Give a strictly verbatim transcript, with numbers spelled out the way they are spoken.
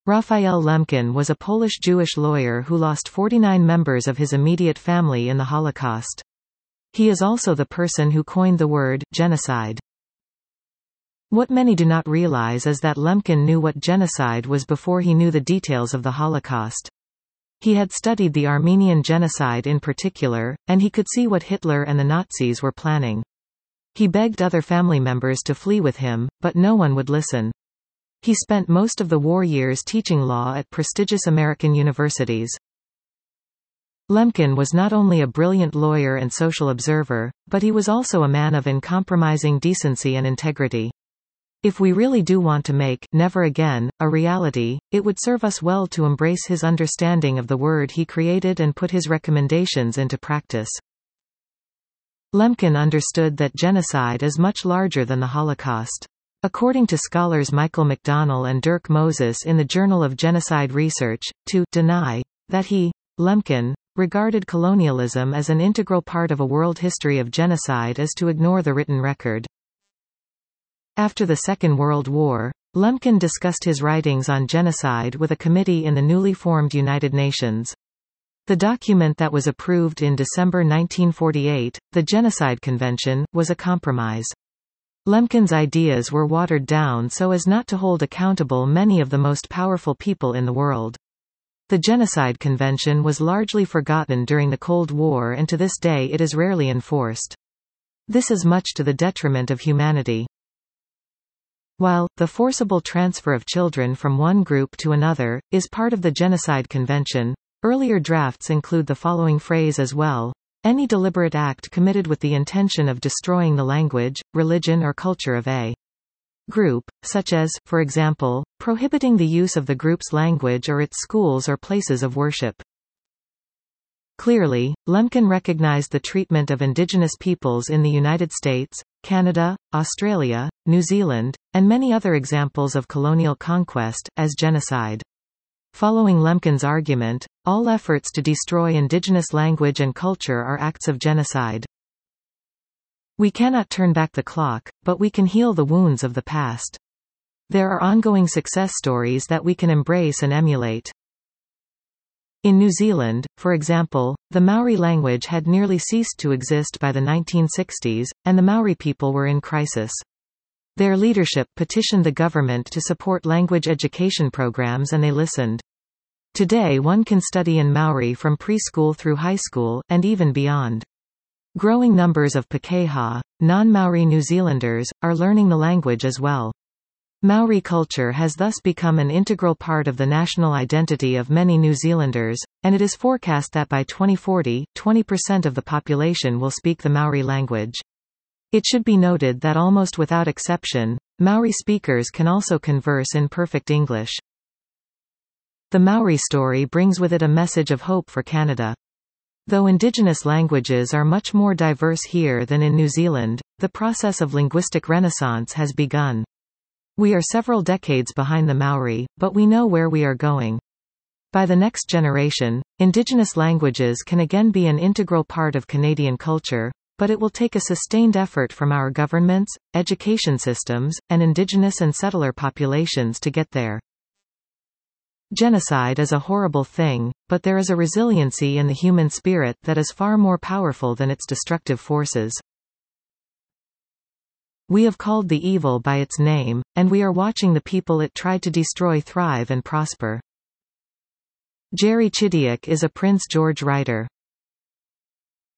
Raphael Lemkin was a Polish Jewish lawyer who lost forty-nine members of his immediate family in the Holocaust. He is also the person who coined the word genocide. What many do not realize is that Lemkin knew what genocide was before he knew the details of the Holocaust. He had studied the Armenian genocide in particular, and he could see what Hitler and the Nazis were planning. He begged other family members to flee with him, but no one would listen. He spent most of the war years teaching law at prestigious American universities. Lemkin was not only a brilliant lawyer and social observer, but he was also a man of uncompromising decency and integrity. If we really do want to make never again a reality, it would serve us well to embrace his understanding of the word he created and put his recommendations into practice. Lemkin understood that genocide is much larger than the Holocaust. According to scholars Michael McDonnell and Dirk Moses in the Journal of Genocide Research, to deny that he, Lemkin, regarded colonialism as an integral part of a world history of genocide is to ignore the written record. After the Second World War, Lemkin discussed his writings on genocide with a committee in the newly formed United Nations. The document that was approved in December nineteen forty-eight, the Genocide Convention, was a compromise. Lemkin's ideas were watered down so as not to hold accountable many of the most powerful people in the world. The Genocide Convention was largely forgotten during the Cold War, and to this day it is rarely enforced. This is much to the detriment of humanity. While, the forcible transfer of children from one group to another, is part of the Genocide Convention, earlier drafts include the following phrase as well: any deliberate act committed with the intention of destroying the language, religion or culture of a group, such as, for example, prohibiting the use of the group's language or its schools or places of worship. Clearly, Lemkin recognized the treatment of indigenous peoples in the United States, Canada, Australia, New Zealand, and many other examples of colonial conquest, as genocide. Following Lemkin's argument, all efforts to destroy indigenous language and culture are acts of genocide. We cannot turn back the clock, but we can heal the wounds of the past. There are ongoing success stories that we can embrace and emulate. In New Zealand, for example, the Maori language had nearly ceased to exist by the nineteen sixties, and the Maori people were in crisis. Their leadership petitioned the government to support language education programs, and they listened. Today one can study in Maori from preschool through high school, and even beyond. Growing numbers of Pākehā, non-Maori New Zealanders, are learning the language as well. Maori culture has thus become an integral part of the national identity of many New Zealanders, and it is forecast that by twenty forty, twenty percent of the population will speak the Maori language. It should be noted that almost without exception, Maori speakers can also converse in perfect English. The Maori story brings with it a message of hope for Canada. Though Indigenous languages are much more diverse here than in New Zealand, the process of linguistic renaissance has begun. We are several decades behind the Maori, but we know where we are going. By the next generation, Indigenous languages can again be an integral part of Canadian culture, but it will take a sustained effort from our governments, education systems, and Indigenous and settler populations to get there. Genocide is a horrible thing, but there is a resiliency in the human spirit that is far more powerful than its destructive forces. We have called the evil by its name, and we are watching the people it tried to destroy thrive and prosper. Jerry Chidiac is a Prince George writer.